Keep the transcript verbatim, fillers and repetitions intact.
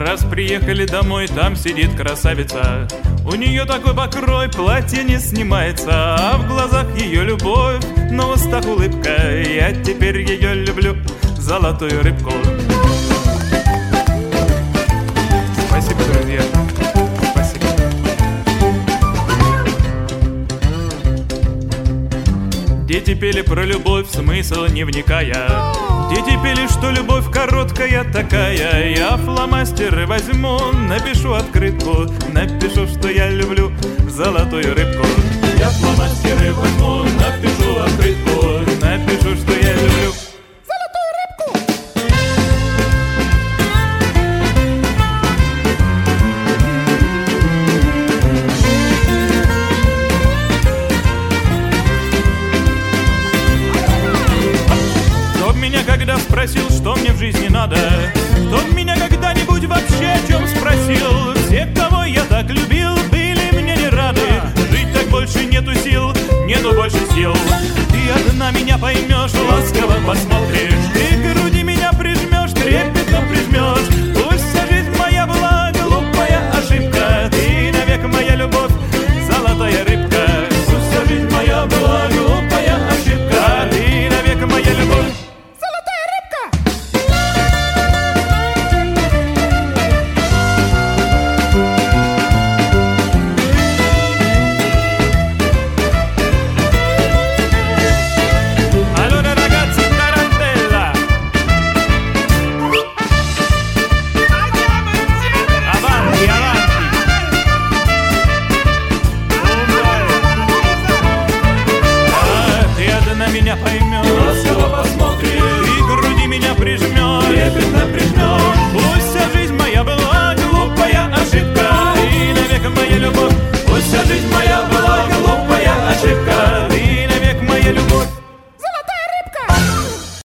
Раз приехали домой, там сидит красавица. У нее такой покрой, платье не снимается, а в глазах ее любовь, на устах улыбка. Я теперь ее люблю, золотую рыбку. Спасибо, друзья. Спасибо. Дети пели про любовь, в смысл не вникая. Дети пели, что любовь короткая такая. Я фломастеры возьму, напишу открытку, напишу, что я люблю золотую рыбку. Я фломастеры возьму, напишу открытку, напишу, что я люблю золотую рыбку. Меня когда спросил, что мне в жизни надо, кто меня когда-нибудь вообще о чем спросил? Все, кого я так любил, были мне не рады. Жить так больше нету сил, нету больше сил. Ты одна меня поймешь, ласково посмотришь. Ты к груди меня прижмешь, трепетно прижмешь. Пусть вся жизнь моя была глупая ошибка. Ты навек моя любовь, золотая рыбка. Пусть вся жизнь моя была глупая ошибка. Ты навек моя любовь. Меня поймешь, ласково посмотришь, и к груди меня прижмешь, трепетно прижмешь.